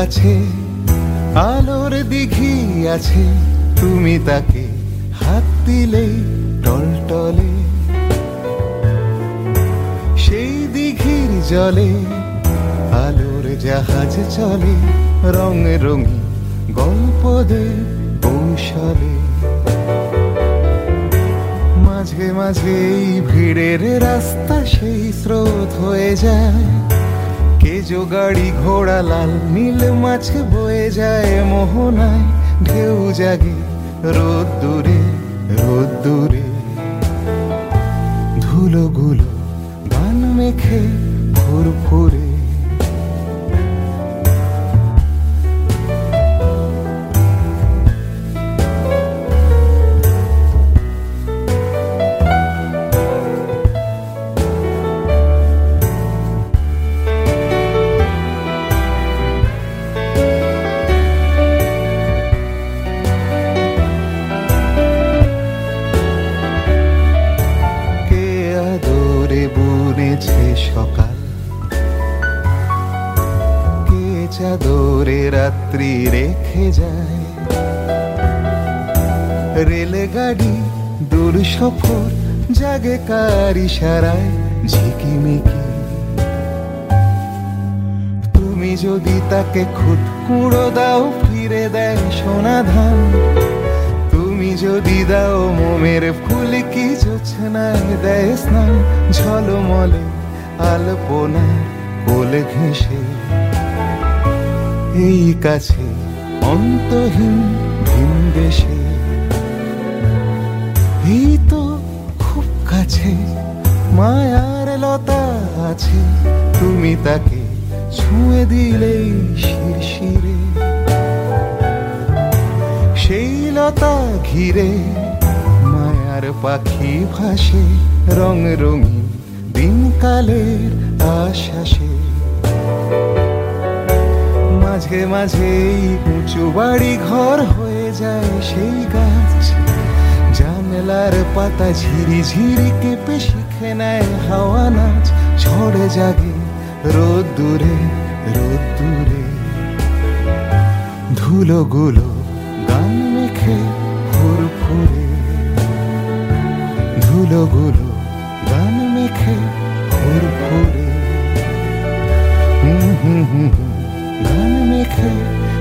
কাছে আলোর দিঘি আছে, তুমি তাকে হাত দিলেই টলটলে। সেই দিঘির জলে আলোর জাহাজ চলে, রং রঙিন গল্প দে কৌশলে। মাঝে মাঝে এই ভিড়ের রাস্তা সেই স্রোত হয়ে যায়, কেজো গাড়ি ঘোড়া লাল নীল মাছ বয়ে যায় মোহনায়। ঢেউ জাগে রোদ দূরে রোদ দূরে, ধুলোগুলো গান মেখে ফুরফুরে। সকাল কে চাদরে রাত্রি রেখে যায়, রেলগাড়ি দূর সফর জাগে কার ইশারায় ঝিকিমিকি। তুমি যদি তাকে খুদ কুড়ো দাও ফিরে দেয় সোনা ধান, তুমি যদি দাও মোমের ফুল কি জোছনায় দেয় স্নান। ঝলমলে আলপনা কোলে ঘেঁষে এই কাছে অন্তহীন ভিন দেশে। এই তো খুব কাছে মায়ার লতা আছে, তুমি তাকে ছুঁয়ে দিলেই শিরশিরে। সেই লতা ঘিরে মায়ার পাখি ভাসে, রং রঙিন দিনকালের আশ্বাসে। মাঝে মাঝে উঁচু বাড়ি ঘর হয়ে যায় সেই গাছ, জানলার পাতা ঝিরি ঝিরি কেঁপে শিখে নেয় হাওয়া নাচ। ঝড়ে জাগে রোদ দূরে রোদ দূরে, ধুলোগুলো গান মেখে ফুরফুরে। ধুলোগুলো গান মেখে ফুরফুরে, গান মেখে